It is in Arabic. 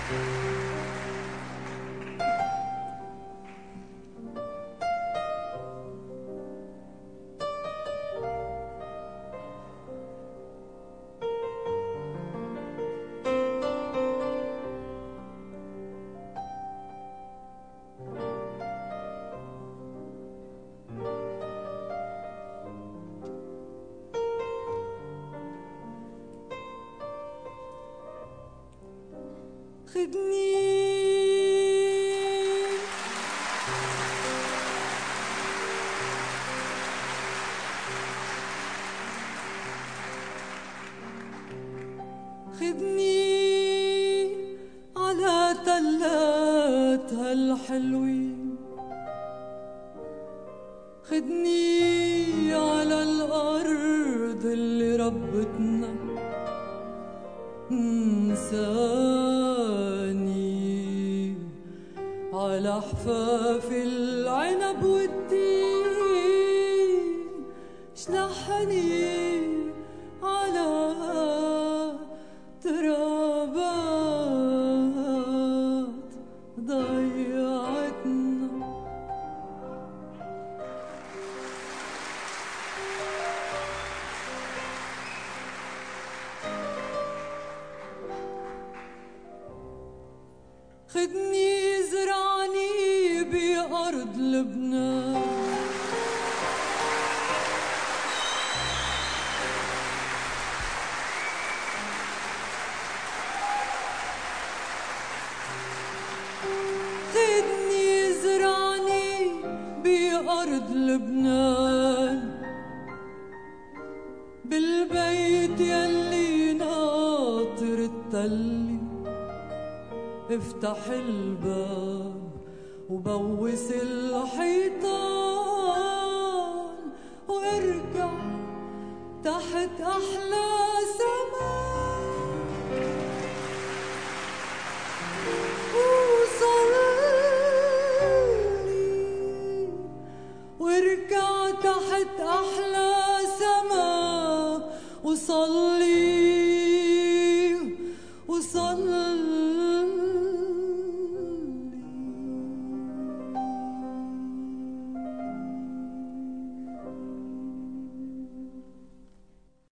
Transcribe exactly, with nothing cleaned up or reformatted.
خدني خدني على تلات هالحلوين، خدني على الأرض اللي ربتنا انساني، على حفاف العنب والتين، شلحني على ترابات ضيعتنا. خدني زرعني بأرض لبنان، خدني زرعني بأرض لبنان، بالبيت يلي ناطر التلي، افتح الباب وبوس الحيطان، وارجع تحت أحلى سماء، وصلي وارجع تحت أحلى سماء، وصلي وصلي